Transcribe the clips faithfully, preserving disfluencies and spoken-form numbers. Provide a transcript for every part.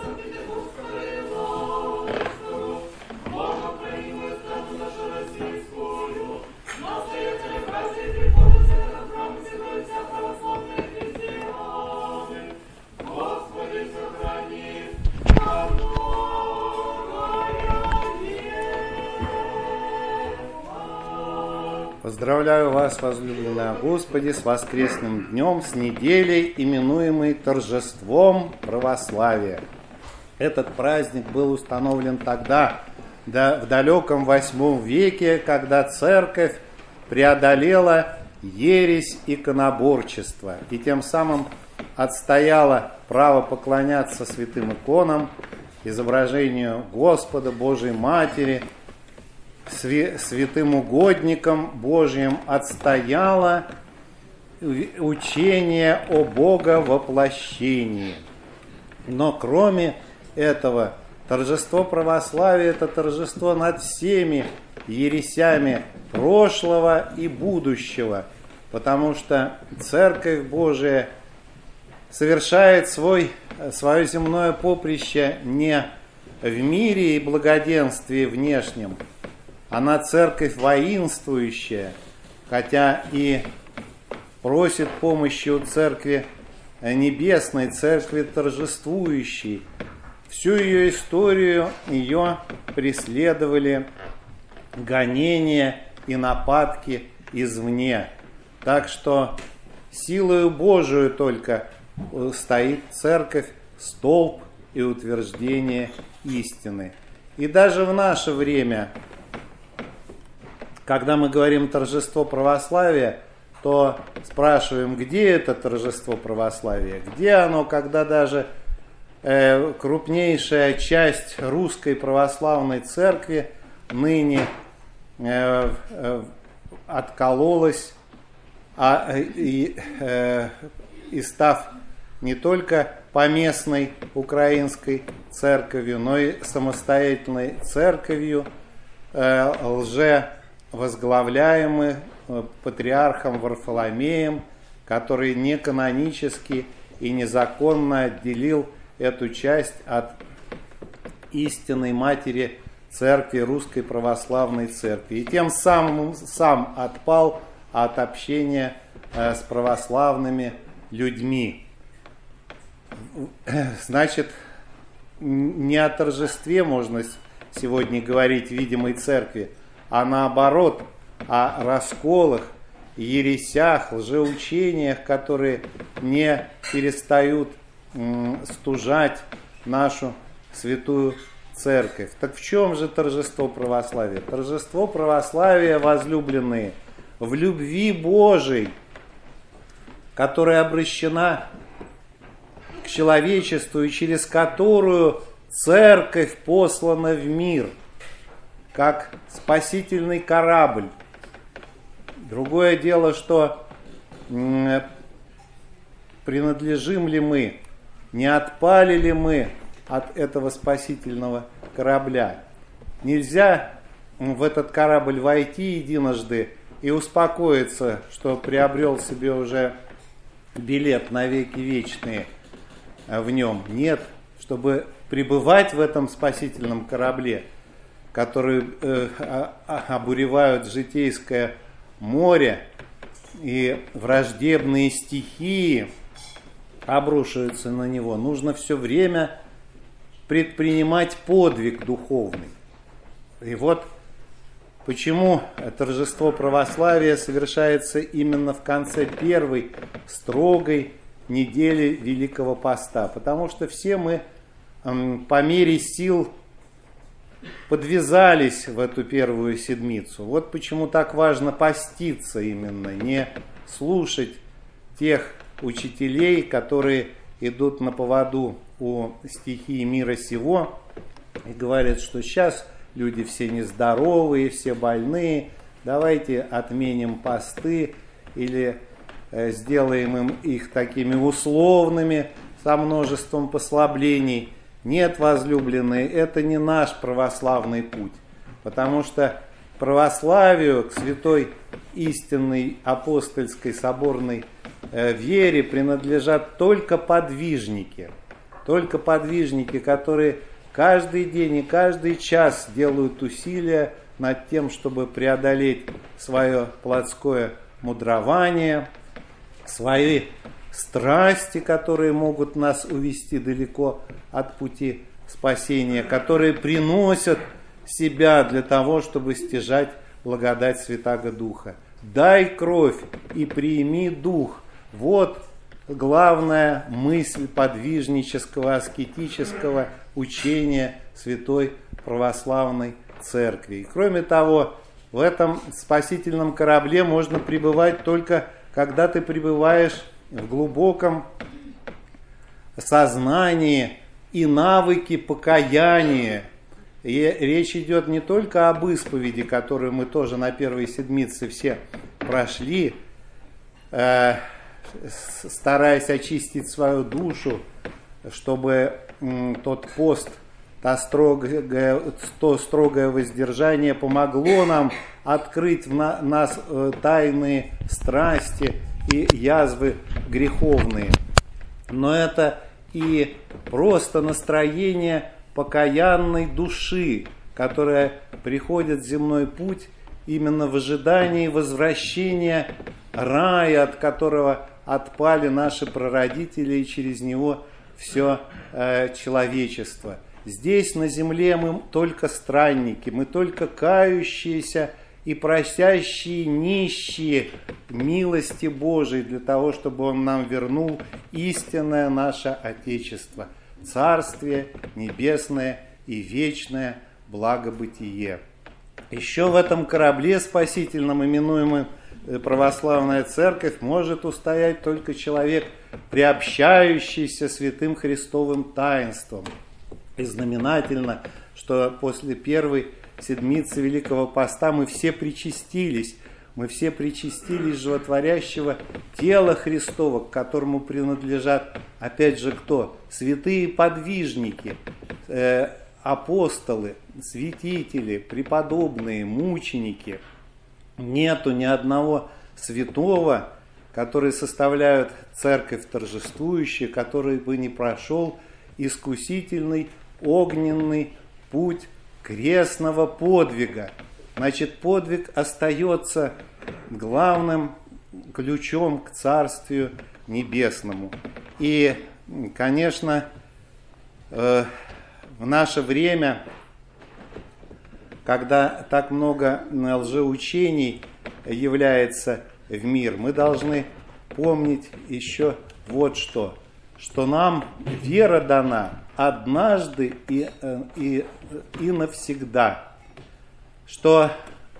Поздравляю вас, возлюбленные Господи, с воскресным днем, с неделей, именуемой торжеством православия. Этот праздник был установлен тогда, да, в далеком восьмом веке, когда церковь преодолела ересь иконоборчества и тем самым отстояла право поклоняться святым иконам, изображению Господа, Божьей Матери, святым угодникам Божьим, отстояла учение о Боговоплощении. Но кроме этого, торжество православия – это торжество над всеми ересями прошлого и будущего, потому что Церковь Божия совершает свой, свое земное поприще не в мире и благоденствии внешнем. Она церковь воинствующая, хотя и просит помощи у церкви небесной, церкви торжествующей. Всю ее историю ее преследовали гонения и нападки извне. Так что силою Божию только стоит церковь, столб и утверждение истины. И даже в наше время, когда мы говорим торжество православия, то спрашиваем, где это торжество православия, где оно, когда даже э, крупнейшая часть русской православной церкви ныне э, э, откололась, а, и, э, и став не только поместной украинской церковью, но и самостоятельной церковью, э, лже возглавляемый патриархом Варфоломеем, который неканонически и незаконно отделил эту часть от истинной матери церкви, Русской Православной Церкви. И тем самым сам отпал от общения с православными людьми. Значит, не о торжестве можно сегодня говорить в видимой церкви, а наоборот, о расколах, ересях, лжеучениях, которые не перестают м, стужать нашу святую церковь. Так в чем же торжество православия? Торжество православия, возлюбленные, в любви Божией, которая обращена к человечеству и через которую церковь послана в мир, как спасительный корабль. Другое дело, что м, принадлежим ли мы, не отпали ли мы от этого спасительного корабля. Нельзя в этот корабль войти единожды и успокоиться, что приобрел себе уже билет на веки вечные в нем. Нет, чтобы пребывать в этом спасительном корабле, которые э, обуревают житейское море, и враждебные стихии обрушиваются на него, нужно все время предпринимать подвиг духовный. И вот почему торжество православия совершается именно в конце первой строгой недели Великого Поста. Потому что все мы э, по мере сил подвязались в эту первую седмицу. Вот почему так важно поститься именно, не слушать тех учителей, которые идут на поводу у стихии мира сего и говорят, что сейчас люди все нездоровые, все больные, давайте отменим посты или э, сделаем им их такими условными, со множеством послаблений. Нет, возлюбленные, это не наш православный путь, потому что к православию, к святой истинной апостольской соборной э, вере принадлежат только подвижники, только подвижники, которые каждый день и каждый час делают усилия над тем, чтобы преодолеть свое плотское мудрование, свои страсти, которые могут нас увести далеко от пути спасения, которые приносят себя для того, чтобы стяжать благодать Святаго Духа. «Дай кровь и прими дух». Вот главная мысль подвижнического, аскетического учения Святой Православной Церкви. И кроме того, в этом спасительном корабле можно пребывать только, когда ты пребываешь в глубоком сознании и навыке покаяния. И речь идет не только об исповеди, которую мы тоже на первой седмице все прошли, э, стараясь очистить свою душу, чтобы м, тот пост, то строгое, то строгое воздержание помогло нам открыть в на, нас э, тайные страсти и язвы греховные. Но это и просто настроение покаянной души, которая приходит в земной путь именно в ожидании возвращения рая, от которого отпали наши прародители, и через него все э, человечество. Здесь на земле мы только странники, мы только кающиеся и просящие нищие милости Божией для того, чтобы Он нам вернул истинное наше Отечество, Царствие Небесное и вечное благобытие. Еще в этом корабле спасительном, именуемом Православная Церковь, может устоять только человек, приобщающийся святым Христовым таинством. И знаменательно, что после первой седмицы Великого Поста мы все причастились, мы все причастились животворящего тела Христова, к которому принадлежат, опять же, кто? Святые подвижники, э, апостолы, святители, преподобные, мученики. Нету ни одного святого, который составляют церковь торжествующую, который бы не прошел искусительный огненный путь крестного подвига. Значит, подвиг остается главным ключом к Царствию Небесному. И, конечно, в наше время, когда так много лжеучений является в мир, мы должны помнить еще вот что, что нам вера дана однажды и, и, и навсегда, что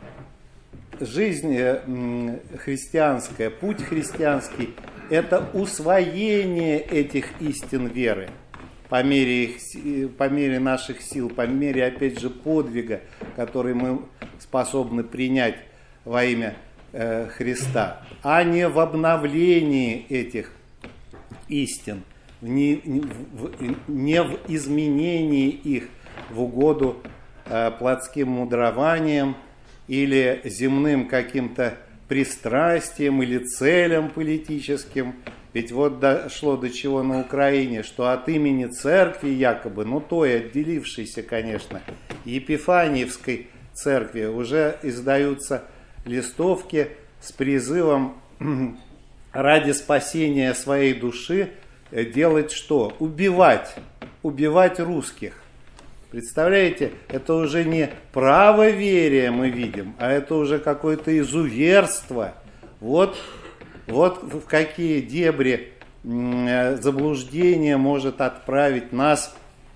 жизнь христианская, путь христианский – это усвоение этих истин веры по мере, их, по мере наших сил, по мере, опять же, подвига, который мы способны принять во имя э, Христа, а не в обновлении этих истин, не, не, в, не в изменении их в угоду э, плотским мудрованием или земным каким-то пристрастием или целям политическим. Ведь вот дошло до чего на Украине, что от имени церкви якобы, ну той отделившейся, конечно, Епифаниевской церкви, уже издаются листовки с призывом ради спасения своей души делать что? Убивать, убивать русских. Представляете, это уже не правоверие мы видим, а это уже какое-то изуверство. Вот, вот в какие дебри заблуждения может отправить нас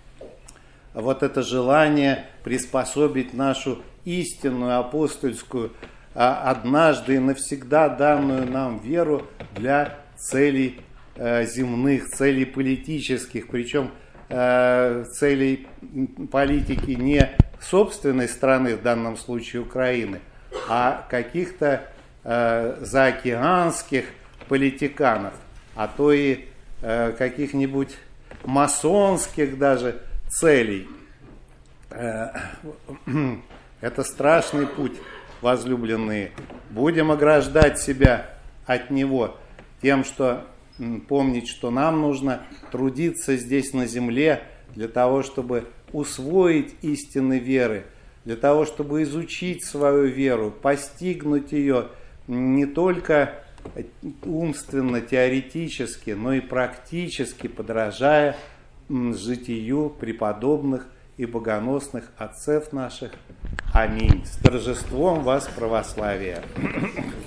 вот это желание приспособить нашу истинную апостольскую, однажды и навсегда данную нам веру для целей земных, целей политических, причем целей политики не собственной страны, в данном случае Украины, а каких-то э, заокеанских политиканов, а то и э, каких-нибудь масонских даже целей. Э, это страшный путь, возлюбленные. Будем ограждать себя от него тем, что помнить, что нам нужно трудиться здесь на земле для того, чтобы усвоить истины веры, для того, чтобы изучить свою веру, постигнуть ее не только умственно, теоретически, но и практически, подражая житию преподобных и богоносных отцев наших. Аминь. С торжеством вас, православие!